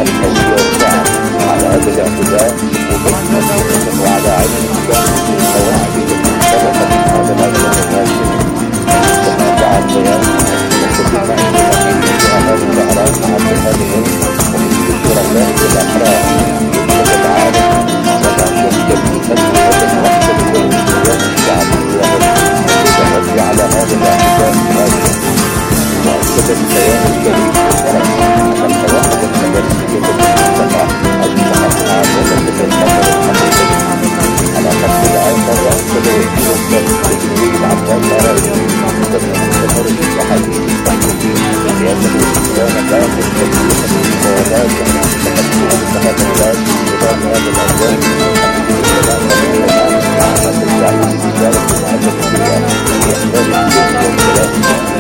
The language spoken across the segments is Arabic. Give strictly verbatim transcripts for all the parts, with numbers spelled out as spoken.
الأوزار على هذا الاعتداء وبالنسبة وعلى علم القواعد المختلفة من هذا الأجل الراشد كما دعا البيان وكل ما يتبعين في هذا الزهران عبد هذه ومستشير الله بالأحرار يجب العالم ولا يمكن أن يكون وحدة الوزيات الشعبية والتي على هذا الاعتداء الراشد وأكد البيان الكريم أن القواعد المدرسية المختلفة المتقطعة والتي على قصد العيشة وأكد يمكن تجريب عبد الله وتستمر الحديث التحقيقي لأنه الإسلام داخل كثير من القواعد المتقطعات نظام هذا الأرض السلام عليكم ورحمة الله وبركاته. يحتاج الجزء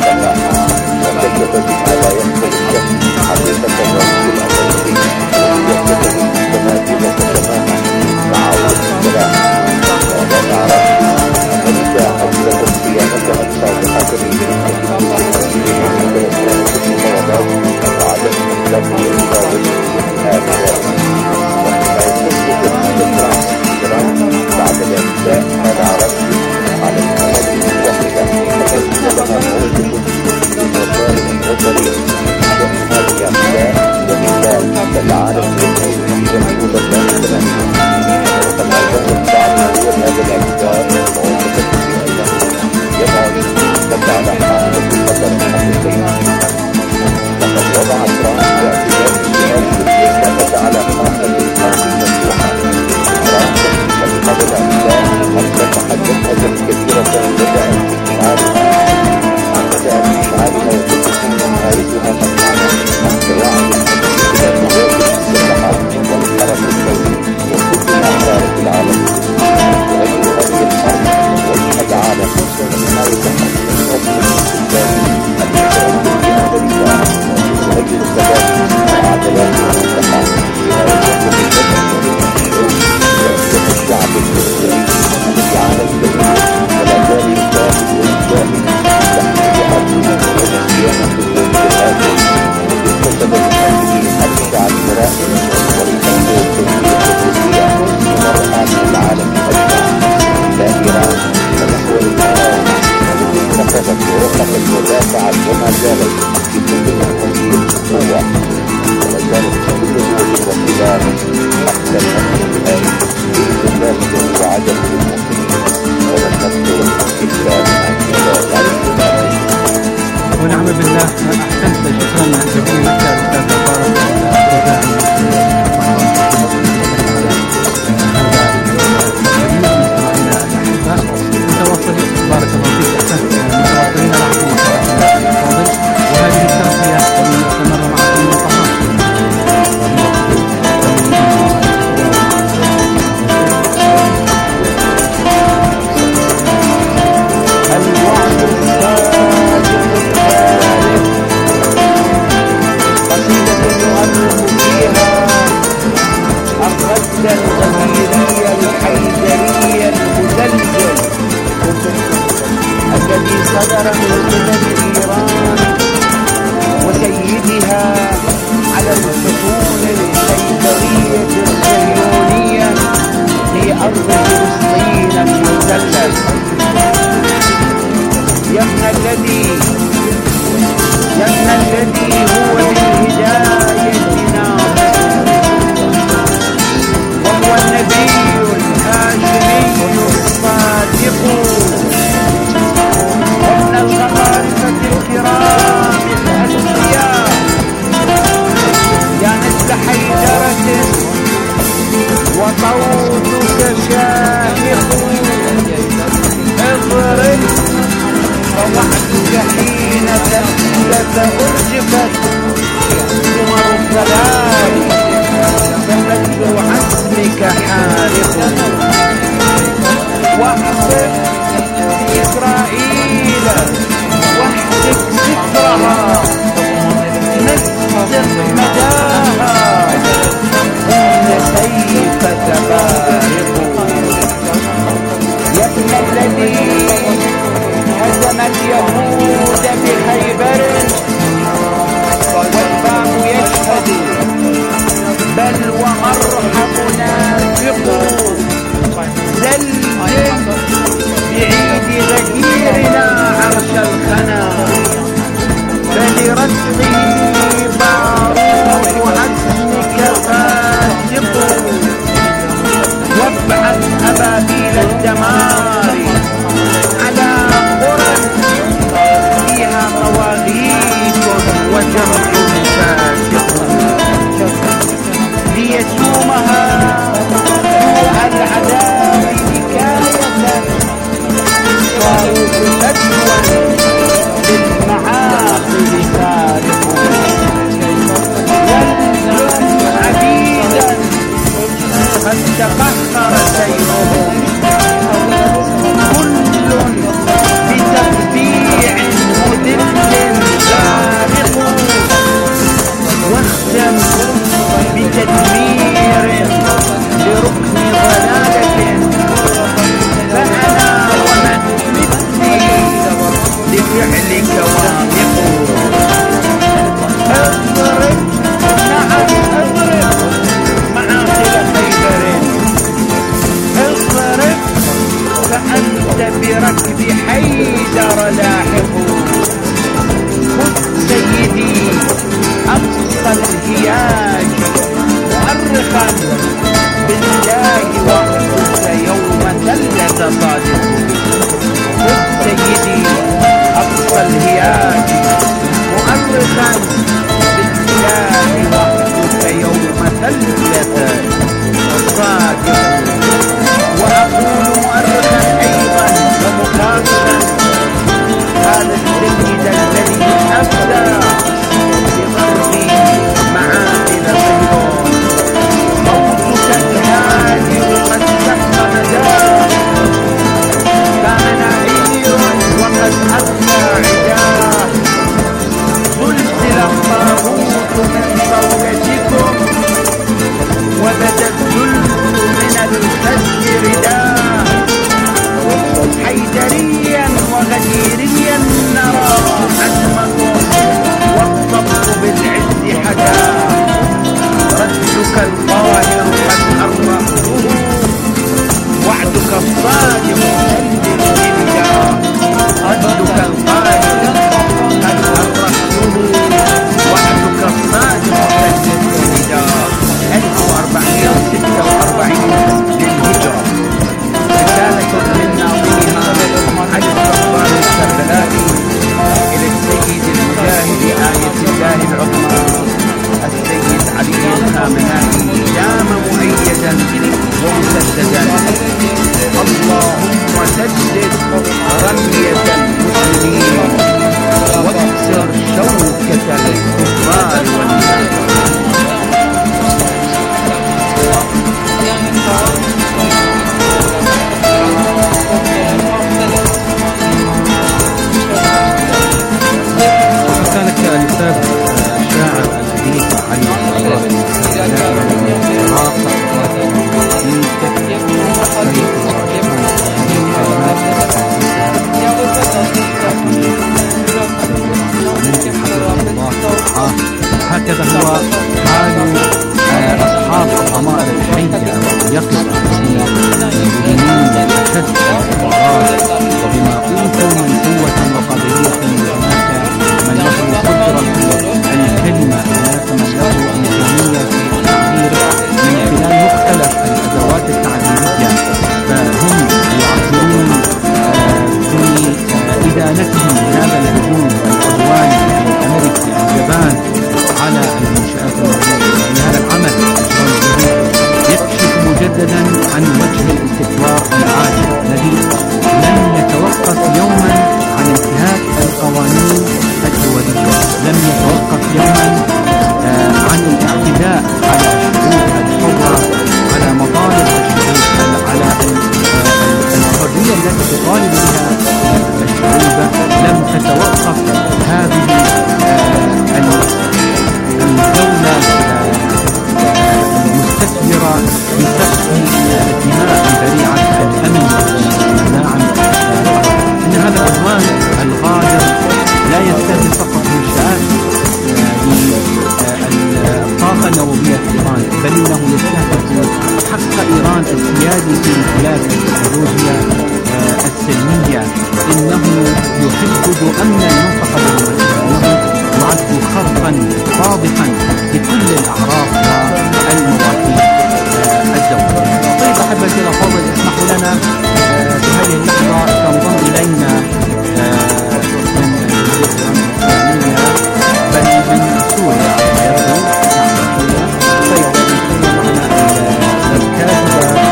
وكتبت على يحفظ حقيقة الرجل الأساسي ويكتب التماثيل تتماما مع السلام ونعرف أنك أجلت صيانتها الصادقة وعدم الإسلام والإسلام هذا بعد الإنساء هذا عرفت على الأمر الوحيدة فقد لها وطريق هذه الأحياء وإلا العالم يحدود الله سلام وقد أعلم بعض من هذا الأجزاء ووقفت في أيضا يضع تبع على حالة القدر الحقيقي لقد وضع ترامب باعتبار السؤال الذي على حالة الأرض المفتوحة ترامب قبل الأجزاء قد تحدث أجل كثيرة بدأ انتشارها بدأ انتشارها وتكون نهايتها مكانا سواء إلى مواجهة الصحة والحركة الدولي وكل الأحرار في العالم وأجل هذه الحرب وجه العالم ما يتحدث الأصل الإسلامي المتردد في هذا الإسلام وأجل الثبات وعدلات المصلحة في هذا الشعب المسلمين الذي على الجميع ولا زال يجاهد ويجاهد تحت جهاده وصيانة الوجهات التي كتبت هذه الشعب الرائع ولتنمو التنمية الروسية مرآة العالم أجمع إلى إيران ونحو الإيران التي اتخذت ووقفت ودافعت وما زالت بكل هذه القوة ولا زالت كل دول وخلاف حتى الأمر الآن بإذن الله وعدم المؤمنين ولن نذكر الإسلام عن ونعم بالله. أحسنت، شكرا جزيلا لك أستاذ بارك متواصلين بارك الله فيك. أحسنت، متواصلين معكم فاضل وهذه التغطية مستمرة معكم من طهران. الغفيرية الحيدرية المدلل الذي صدر من قبل إيران وسيدها على الحصول الحيدرية الصهيونية في أرض فلسطين المدلل. يمنى الذي يمنى الذي هو بالهداية ناصر وهو النبي الهاشمي الصادق ومن الغمارقة الكرام الأتقياء يا نسل حيدرة وطودك شاهق اضرب فوحدك حين تأتلك أرجفت ثمر الضلال فمثل عزمك حارق واحفظ في إسرائيل واحفظ سترها نسق مداها إن سيف تبارك مؤرخا بالله وحدك يوم ثلث صادق. خذ سيدي أقصى الهياج مؤرخا بالله وحدك يوم ثلث صادق. وأقول مؤرخا أيضا ومكافئا هذا السيد الذي أفدى بغرب معادن صهيون. موتك الهادر قد سق مداه، كان نعير وقد أخفى عداه. زلزل الطاغوت من صولتكم وبدا الذل من الخد رداه. حيدريا وغديريا نرى عزمكم والصبر بالعز حداه. ردك القاهر قد أرمأته وعدك الصادق سلم النداء. ردك القاهر قد أرمأته وعدك الصادق سلم النداء. ألف وأربعمائة وستة وأربعين للهجرة. رسالة من ناظمها علي الصفار الكربلائي إلى السيد المجاهد آية الله العظمى السيد علي الخامنائي دام مؤيدا ومسددا. اللهم سدد رمية المسلمين واكسر شوكة الكفار والكافرين. كانت الأستاذ الشاعر الأديب علي الصفار هكذا هو حال أصحاب الضمائر الحية واليقظة المؤمنين بشتى الحوارات وبما أوتوا من قوة وقابلية. هناك من له قدرة الكلمة، هناك من له إمكانية في التعبير من خلال مختلف الأدوات التعبيرية، فهم يعبرون بإدانتهم لهذا الهجوم العدواني الأمريكي الجبان على المنشآت الموجودة. لهذا العمل يكشف مجددا عن وجه الاستكبار العاجل الذي لم يتوقف يوما عن انتهاك القوانين الدولية، لم يتوقف يوما عن الاعتداء على الشعوب الحرة، على مطالب الشعوب، على الحرية التي تطالب بها الشعوب. لم تتوقف هذه الدولة المستثمرة بسفك دماء ذريعة الأمن والمناعة. إن هذا العدوان الغادر لا يستهدف فقط منشآت الطاقة النووية في إيران، بل إنه يستهدف حق إيران السيادي في خلال التكنولوجيا السلمية. إنه يحدد أمن المنطقة بالمنطقة، يعد خرقا واضحا لكل الأعراف والمواقيت الدولية. طيب أحبتي الأفاضل، اسمحوا لنا في هذه اللحظة تنضم إلينا من الإسلامية بل من سوريا يبدو سيكون معنا الكاتبة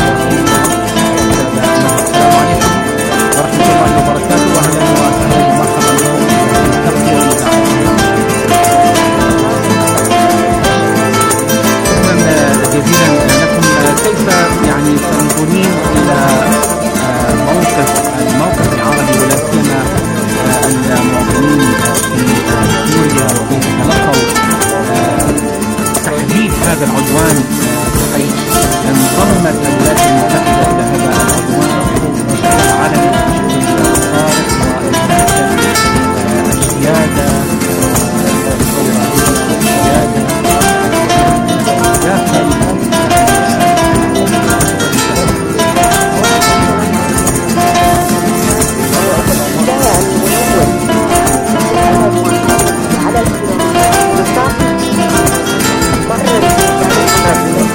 السلام عليكم ورحمة الله وبركاته، وأهلا وسهلا ومرحبا جزيلا لكم. كيف يعني تنظرين إلى موقف الموقف العربي ولا سيما المواطنين في سوريا وكيف تلقوا تحديد هذا العدوان، حيث انضمت الولايات المتحدة إلى هذا العدوان بشكل عالمي السيادة على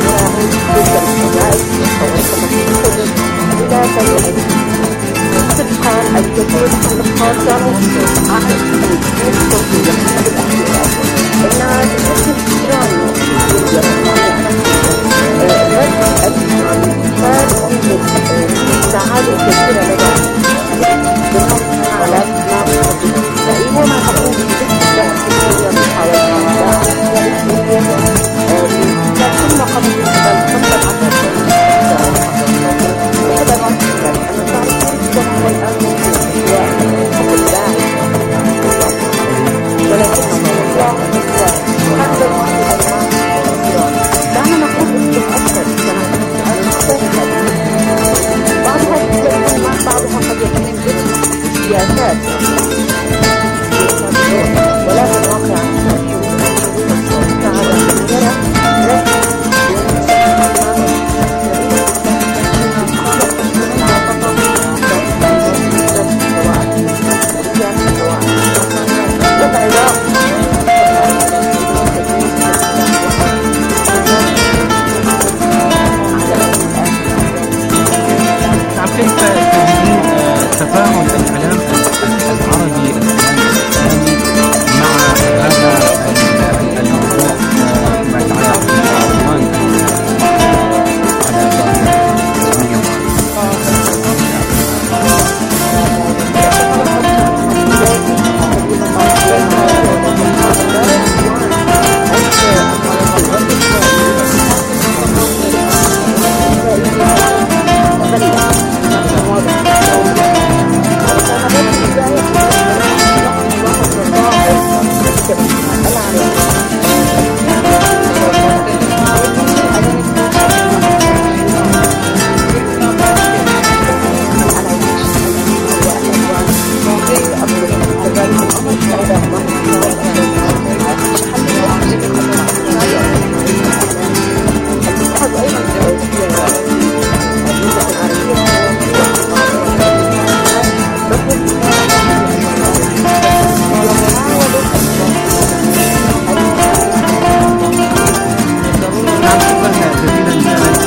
نعم، شكرا جزيلا لك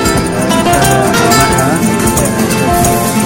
أستاذة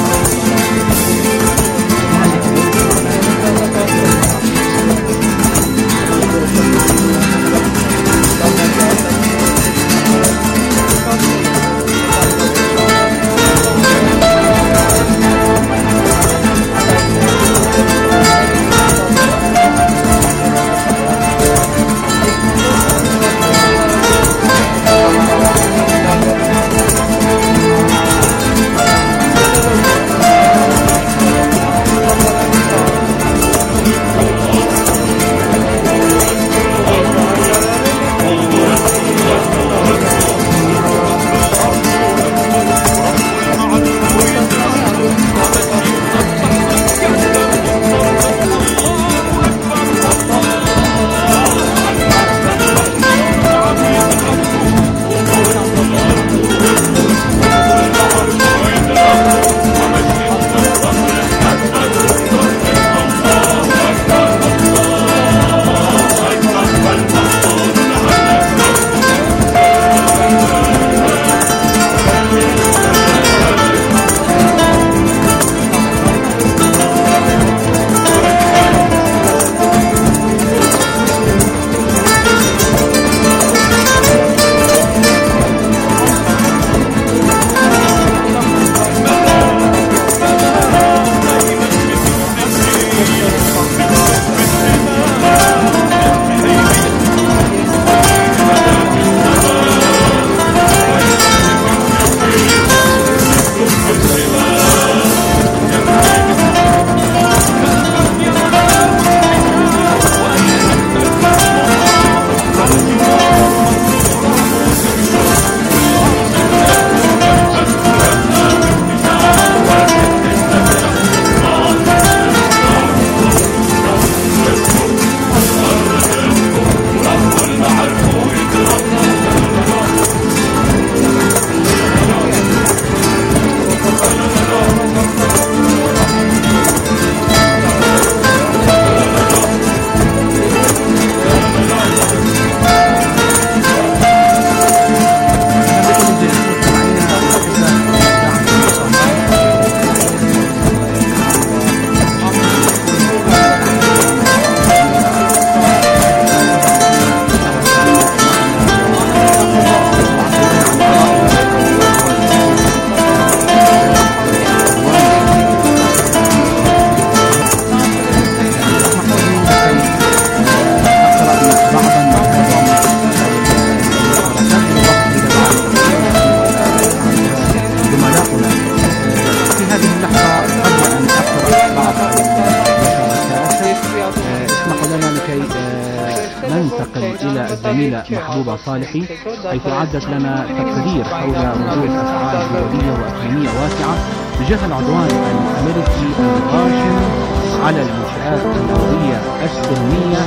الزميلة محبوبة صالحي، حيث أعدت لنا تقرير حول ردود أفعال دولية وإقليمية واسعة بجهة العدوان الأمريكي الغاشم على المنشآت النووية السلمية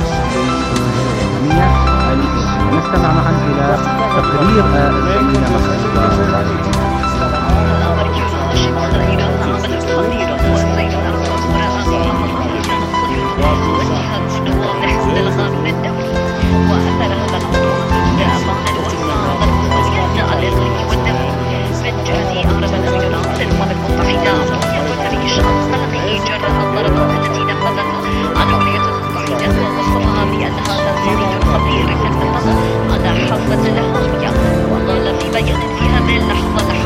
الإسلامية. نستمع معا إلى تقرير الزميلة محبوبة صالحي. وأثر هذا العدوان جاء بعد الوسائل المصرية الإقليمية والدولية من جهة أغرب الإمارات الأمم المتحدة وفريق الشعب الفلسطيني جرى الضربات التي نفذتها الولايات المتحدة ووصفها بأنها تهديد خطير نفذها على حافة الهاوية. وقال في بيان في هذه اللحظة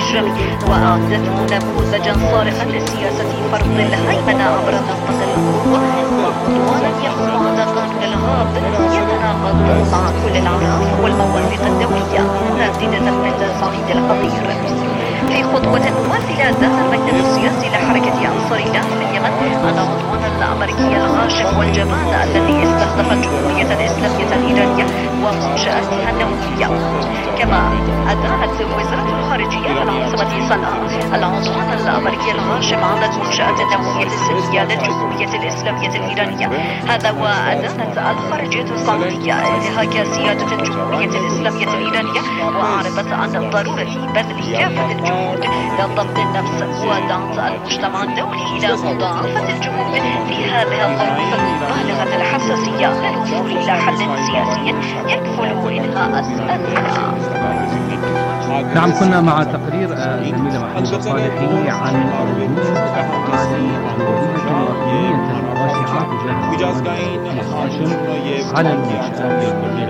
الإجرامي، وأعدته نموذجا صارخا لسياسة فرض الهيمنة عبر منطقة القوة، وعدوانا يقوم على قانون الغاب يتناقض مع كل العناصر والمواثيق الدولية مهددة بالصعيد القضير. في خطوة مماثلة دان المكتب السياسي لحركة أنصار الله في اليمن العدوان الأمريكي الغاشم والجبان الذي استهدف الجمهورية الإسلامية الإيرانية ومنشآتها النووية. كما أدانت وزارة الخارجية العاصمة صنعاء العدوان الأمريكي الغاشم على المنشآت النووية السرية للجمهورية الإسلامية الإيرانية. هذا وأدانت الخارجية السعودية انتهاك سيادة الجمهورية الإسلامية الإيرانية، وأعربت عن الضرورة بذل كافة الجهود لضبط النفس ودعم المجتمع الدولي إلى مضاعفة الجهود في هذه الظروف البالغة الحساسية للوصول إلى حل سياسي يكفل إنهاء الأزمة. نعم، كنا مع تقرير الزميلة محمودة صالحي عن ردود أفعال الهوية الوطنية الراشعة تجاه الهاشم على المنشآت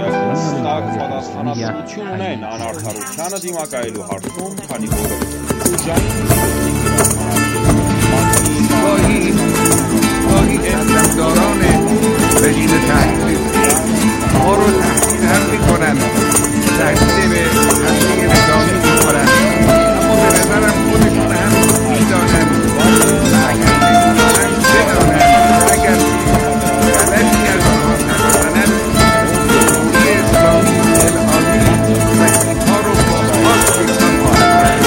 گاهی گاهی استبداران رژیم تحریری ما رو تحقیر هم میکنن، تحقیر به حمله نظامی میکنن، اما به نظرم خودشون هم میدانن و اگر نمیدانن بدانن اگر غلطی از آنها نکنند جمهوری اسلامی الهامی و اینها رو با خاص یکسان خواهد کرد.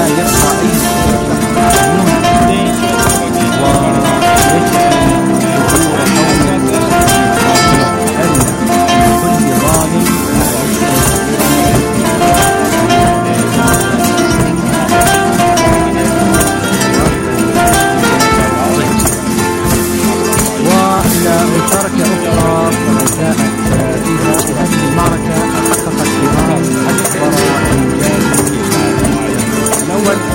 لا يبقى أي شخص مظلوم الأول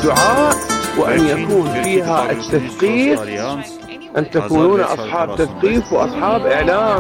الدعاء وأن يكون فيها التثقيف، أن تكونون أصحاب تثقيف وأصحاب إعلام.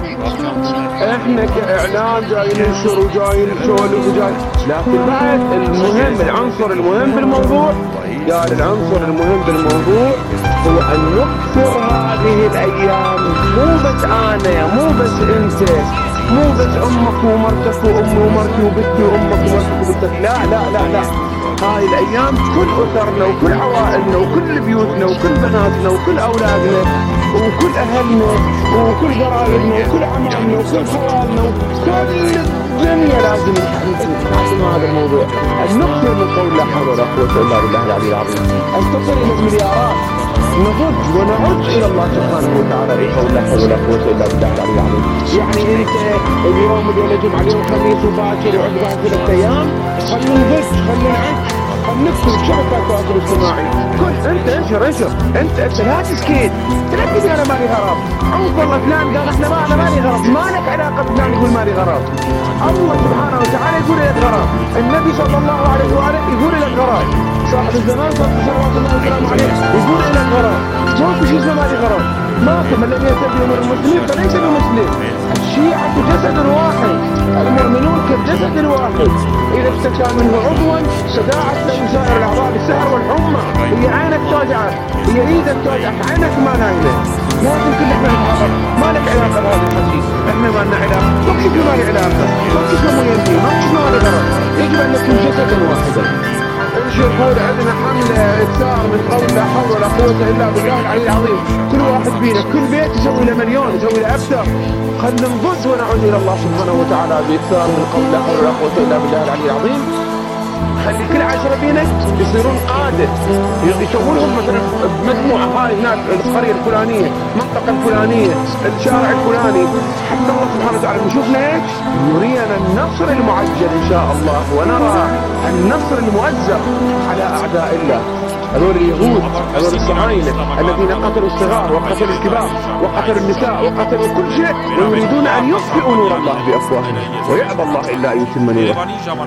إحنا كإعلام جاي ننشر وجاي نسولف وجاي، لكن بعد المهم العنصر المهم بالموضوع، قال العنصر المهم بالموضوع هو أن نكثر هذه الأيام، مو بس أنا، مو بس أنت، مو بس أمك ومرتك وأمي ومرتي وبنتي وأمك ومرتك وبنتك، لا لا لا لا، هاي الأيام كل أسرنا وكل عوائلنا وكل بيوتنا وكل بناتنا وكل أولادنا وكل أهلنا وكل قرايبنا وكل عمامنا وكل خوالنا وكل الدنيا لازم نتعلم هذا الموضوع، أن نكثر من قول لا حول ولا قوة إلا بالله العلي العظيم، أن تصل إلى المليارات، نضج ونعج إلى الله سبحانه وتعالى بقول لا حول ولا قوة إلا بالله العلي العظيم. يعني أنت اليوم اللي الجمعة اليوم خميس وباكر وعقبها ثلاث أيام، خلينا نضج، خلينا نعج، خلينا نكتب شبكة التواصل الاجتماعي، كل أنت انشر انشر، أنت أنت لا تسكت، تلاقي أنا مالي غرض، عوف والله فلان قال إحنا ما أنا مالي غرض، ما لك علاقة فلان يقول مالي غرض، الله سبحانه وتعالى يقول لك غرض، النبي صلى الله عليه وآله يقول لك غرض، صاحب الزمان صلوات الله وسلامه عليه يقول لك غرض، ما في شيء اسمه مالي غرض، ما في من لم يرتد من المسلمين فليس بمسلم، الشيعة جسد واحد، المؤمنون كالجسد الواحد، إذا اشتكى منه عضوا تداعت له سائر الأعضاء بالسهر والحمى، هي عينك توجعك، هي ايدك توجعك، عينك ما نايمة، لازم كل احنا نتحرك، ما لك علاقة بهذا الحكي، احنا ما لنا علاقة، ما كيف ما لي علاقة، ما كيف مو ينتهي، ما كيف ما لي غرض، يجب أن نكون جسدا واحدا. يقول عندنا حملة إكثار من قول لا حول ولا قوة إلا بالله العلي العظيم، كل واحد فينا كل بيت يسوي له مليون، يسوي له أكثر، خلنا نضج ونعود إلى الله سبحانه وتعالى بإكثار من قول لا حول ولا قوة إلا بالله العلي العظيم. خلي كل عشرة فينا يصيرون قادة، يسوون لهم مثلا بمجموعة هاي هناك القرية الفلانية، المنطقة الفلانية، الشارع الفلاني، حتى الله سبحانه وتعالى يشوفنا ايش؟ يرينا النصر المعجل إن شاء الله، ونرى النصر المؤزر على أعداء الله. هذول اليهود، هذول الصهاينة الذين قتلوا الصغار وقتلوا الكبار وقتلوا النساء وقتلوا كل شيء، ويريدون أن يطفئوا نور الله بأفواههم، ويأبى الله إلا أن يتم نوره.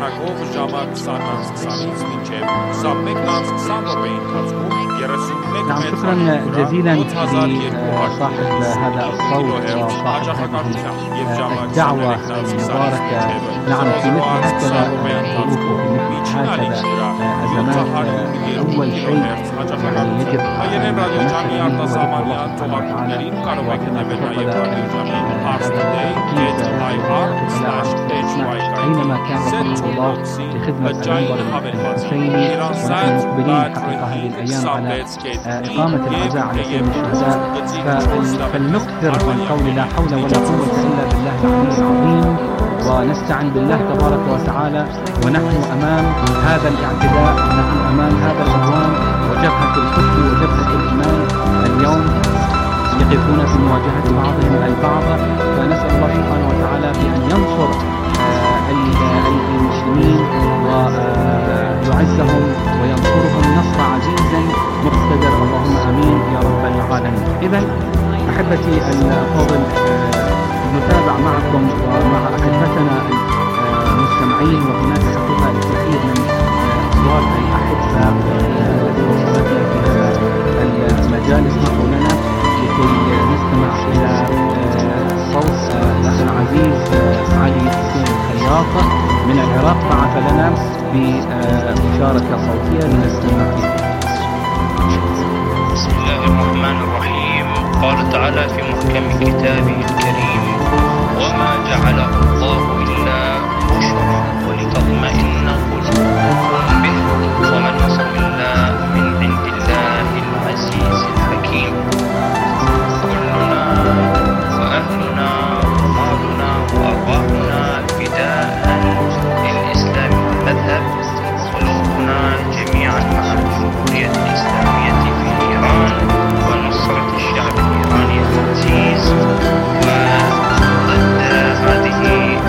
نعم، شكرا جزيلا لصاحب هذا الصوت وصاحب هذه الدعوة المباركة. نعم، في مثل هكذا الظروف وفي مثل هكذا أزمات، أول شيء يعني يجب أن نتمثل به الله سبحانه وتعالى، وكما تفضل أينما كان رحمه الله لخدمة المنبر الحسيني، ونحن مقبلين حقيقة هذه الأيام على إقامة العزاء على سيد الشهداء، فلنكثر من قول لا حول ولا قوة إلا بالله العلي العظيم، ونستعن بالله تبارك وتعالى، ونحن أمام هذا الاعتداء، ونحن أمام هذا العدوان وجبهة الكفر وجبهة الإيمان اليوم يقفون في مواجهة بعضهم البعض، فنسأل الله سبحانه وتعالى بأن ينصر المسلمين ويعزهم وينصرهم نصر عزيزا مقتدر، اللهم آمين يا رب العالمين. إذن أحبتي الأفاضل، نتابع معكم ومع أحبتنا المستمعين، وهناك حقيقة الكثير من أصوات الأحبة في المجال اسمحوا لنا لكي نستمع إلى صوت الأخ العزيز علي حسين الخياط من العراق، بعث لنا بمشاركة صوتية لنستمع فيها. بسم الله الرحمن الرحيم. قال تعالى في محكم كتابه الكريم: وما جعله الله إلا بشرى ولتطمئن قلوبكم به وما النصر إلا من عند الله العزيز الحكيم. كلنا وأهلنا ومالنا وأرواحنا فداء للإسلام والمذهب، قلوبنا جميعا مع الجمهورية الإسلامية في إيران ونصرة الشعب الإيراني العزيز، وضد هذه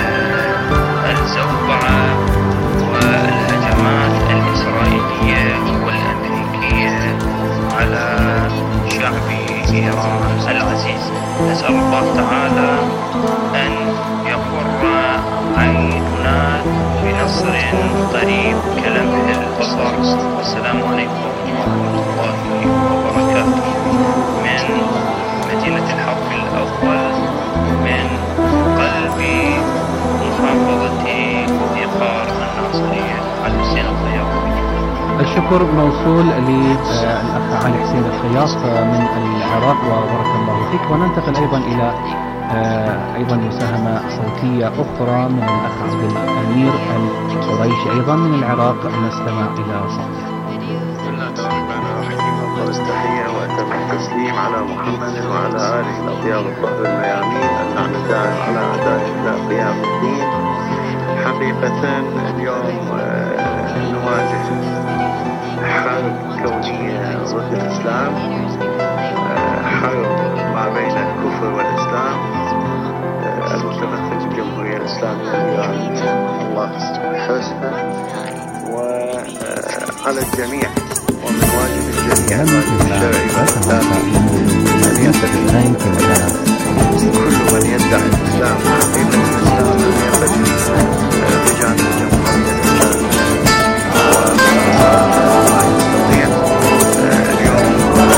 الزوبعة والهجمات الإسرائيلية والأمريكية على شعب إيران العزيز. نسأل الله تعالى أن يقر عيننا بنصر قريب كلمح البصر. والسلام عليكم ورحمة الله وبركاته من مدينة الحرب الأول من قلب محافظة إيقار الناصرية علي حسين الخياط. الشكر موصول للأخ علي حسين الخياط من العراق وبارك الله فيك. وننتقل أيضا إلى أيضا مساهمة صوتية أخرى من الأخ عبد الأمير القريشي أيضا من العراق. نستمع إلى صوت. بسم الله الرحمن الرحيم. أفضل التحية وأتم التسليم على محمد وعلى آله الأطياب الطاهر الميامين اللعنة الدائم على أعدائه إلى قيام الدين. حقيقة اليوم نواجه حرب كونية ضد الإسلام، حرب ما بين الكفر والإسلام المتمثل في الجمهورية الإسلامية الإيرانية، الله يحرسها. وعلى الجميع ومن واجب الجميع الشرعي والإسلامي أن يتبع كل من يدعي الإسلام وحقيقة الإسلام أن ينبغي بجانب الجمهورية الإسلامية وما يستطيع اليوم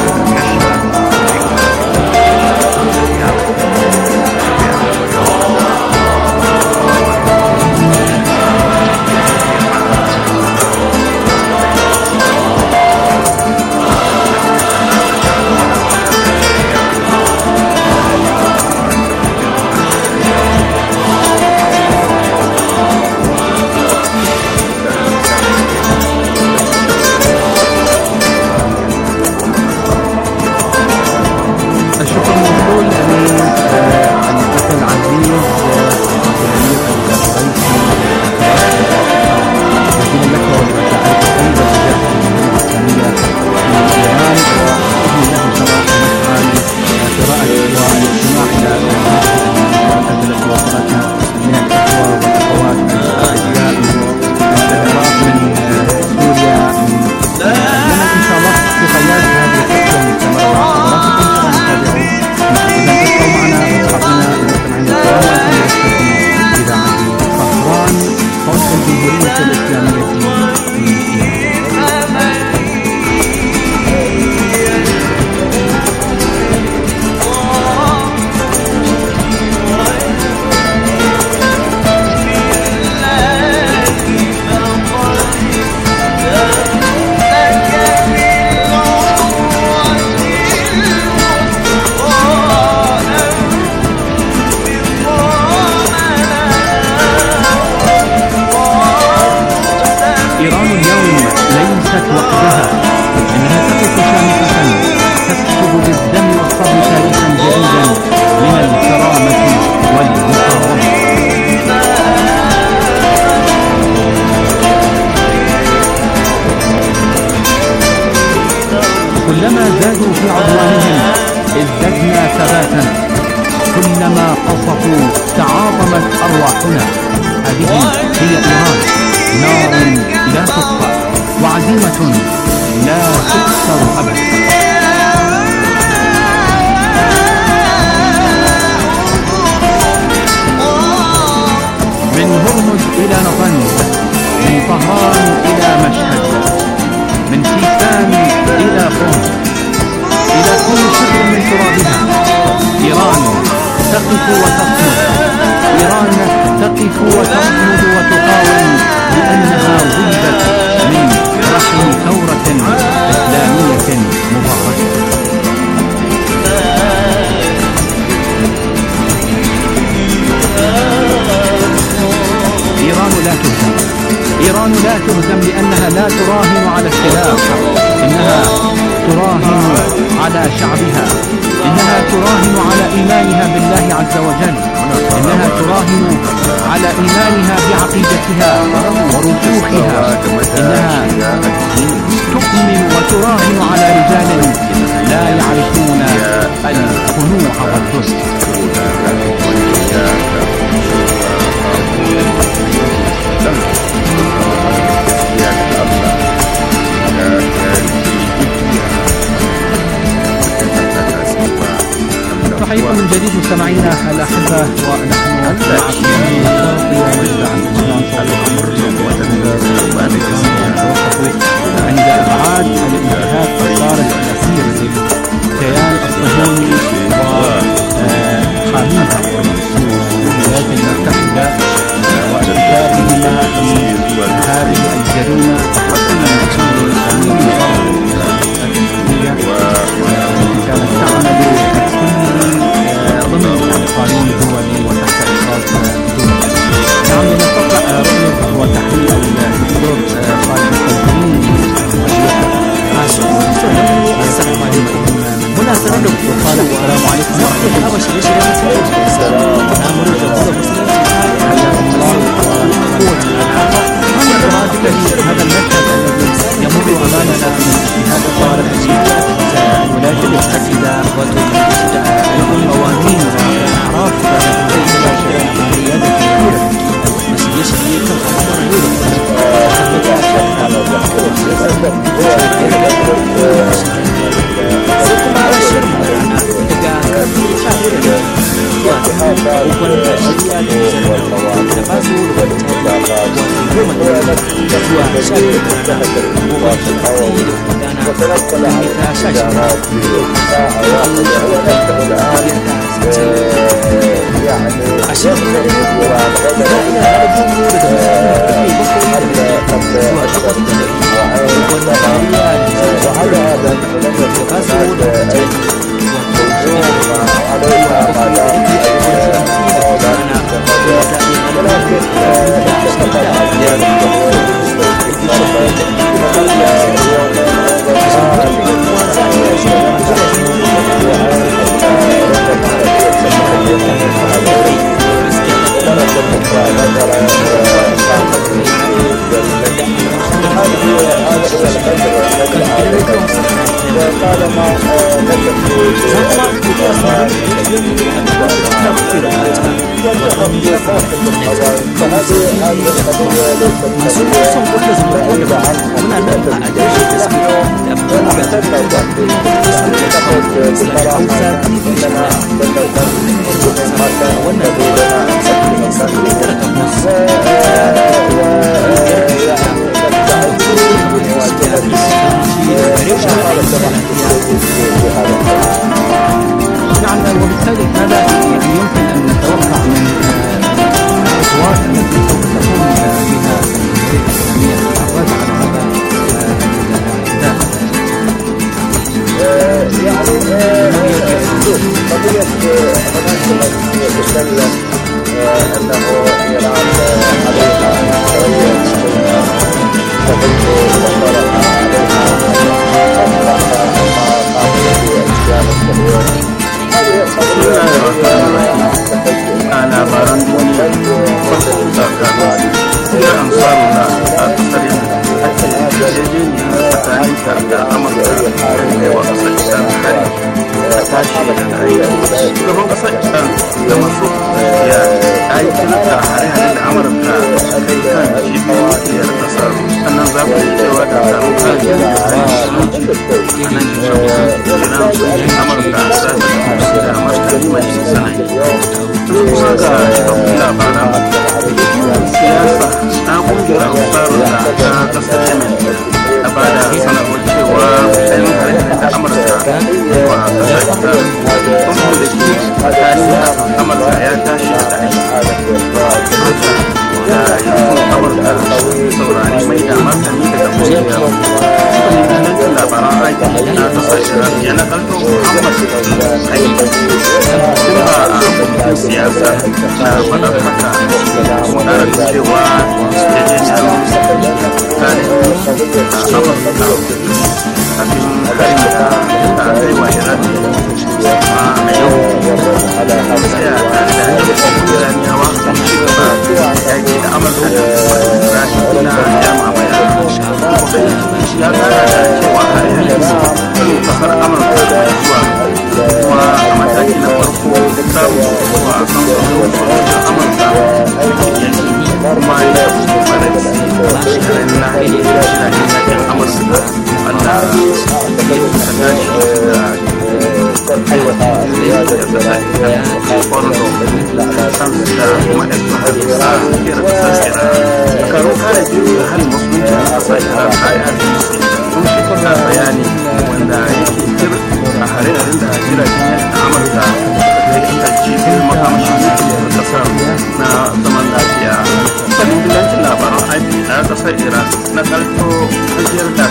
كلما زادوا في عدوانهم ازددنا ثباتا، كلما قصفوا تعاظمت أرواحنا. هذه هي إيران، نار لا تطفأ وعزيمة لا تكسر أبدا. من هرمز إلى نطنز، من طهران إلى مشهد، من سيستان إلى قم، إلى كل شبر من ترابها. إيران تقف وتصمد، إيران تقف وتصمد وتقاوم، لأنها ولدت من رحم ثورة إسلامية مباركة. إيران لا تهزم، إيران لا تهزم لأنها لا تراهن على السلاح، إنها تراهن على شعبها، إنها تراهن على إيمانها بالله عز وجل، إنها تراهن على إيمانها بعقيدتها ورسوخها، إنها تؤمن وتراهن على رجال لا يعرفون الخنوع والدس. نحييكم من جديد مستمعينا الأحبة، ونحن معكم عند أبعاد من اتحاد الطوارئ السورية الولايات المتحدة وتقوم قوانين وأعراف قيادة كبيرة بس يسري كم وبالتالي هذا يعني يمكن أن نتوقع من الخطوات التي سوف تقوم بها الجمهورية الإسلامية للحفاظ على هذا يعني قضية تتكلم أنه إيران عليها شوية تغلب وصرها على labaran duniya farko tsakanin da ansaruna a tsarin hakkin yarjejeniya tsakaninta da amurka kan kai wa ƙasar iran hari a tashi daga aiki shugaban ƙasar iran da masu ya aikin da hare-hare da amurka kai kan cibiyoyin nukiliyar ƙasar sannan za ku yi cewa da tsaron kariya da tsarin musulunci a nan cewa iran sun yi amurka za ta tafi da martani mai sanai kuma ga cikakkun labaran siyasa na kungiyar ansaruna ta kasar yemen a bada sanarwar cewa ɗayan harin da amurka wa kasar iran sun da ke tsakanin amurka ya tashi da aiki da yankin amurka saurari mai da martani daga kungiyar kamfanin labaran aiki na kasar iran ya nakalto muhammad kai kuma a kungiyar siyasa na faɗar haka ƙarar cewa yarjejeniyar tsakanin amurka kafin harin da ta kai wa iran ma a yau tsaya tare da yawancin iraniyawa sun ci gaba yaƙi da amurka da isra'ila na jama'a mai ya kara da cewa har yanzu kan kasar amurka mai zuwa kuma a mataki na farko samun zuwa kamfanin sojan amurka yanki kuma ya fi faransi shirin na jiragen yakin amurka wanda ya kusa tashi da aiwata da kasar iran da forno sans da kuma ekton hadisa kera kasar iran a karon kare biyu da halin musulunci a kasar iran I R G C